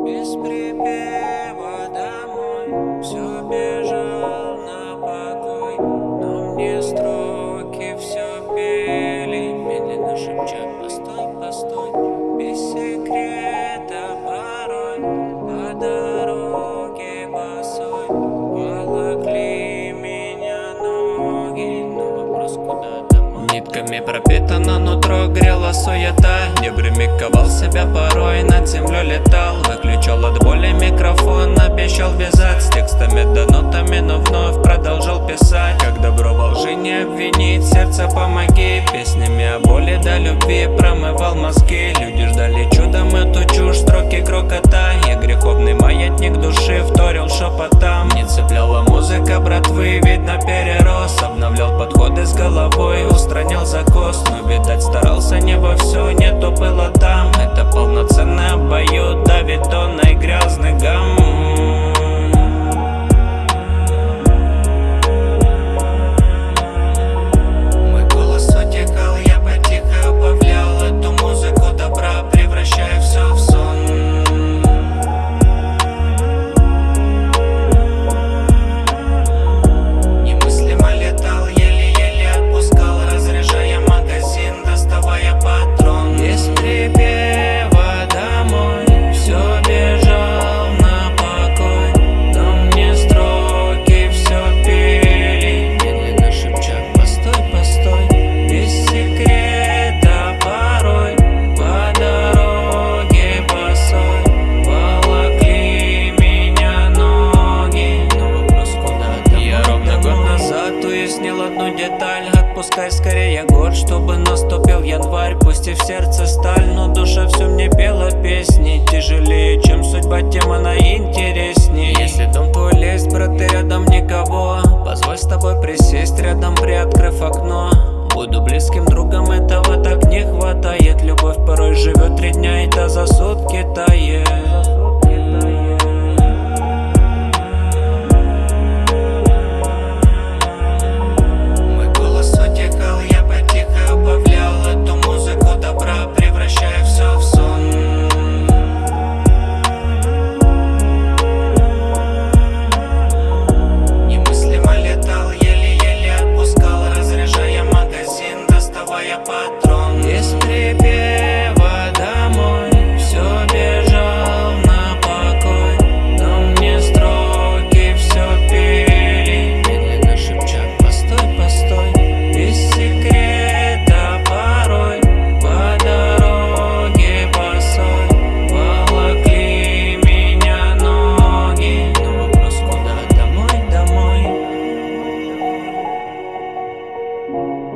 Без припева домой все бежал на покой, но мне строки все пели, медленно шепча: постой, постой. Без секрета порой по дороге босой волокли меня ноги, но вопрос куда домой. Нитками пропитано нутро, грела суета, дебрями ковал себя порой, над землей летал. Выключал от боли микрофон, обещал вязать с текстами да нотами, но вновь продолжал писать. Как добро во лжи не обвинить, сердце помоги. Песнями о боли до любви промывал мозги. Люди ждали чудом эту чушь, строки крокота. Я греховный маятник души вторил шепотам. Не цепляла музыка братвы, видно перерос. Обновлял подходы с головой, устранял закос. Но, видать, старался не во все, нету было там. Это полноценный обоюд, давит тонной грязный гам. Одну деталь, отпускай скорее год, чтобы наступил январь. Пусть и в сердце сталь, но душа все мне пела песни. Тяжелее, чем судьба, тем она интереснее. Если дом твой лезть, брат, и рядом никого, позволь с тобой присесть рядом, приоткрыв окно. Буду близким другом, этого так не хватает. Любовь порой живет 3 дня, и та за сутки тает. Без припева домой все бежал на покой, но мне строки все пели, медленно шепча: постой, постой. Без секрета порой по дороге босой волокли меня ноги, но вопрос куда домой, домой.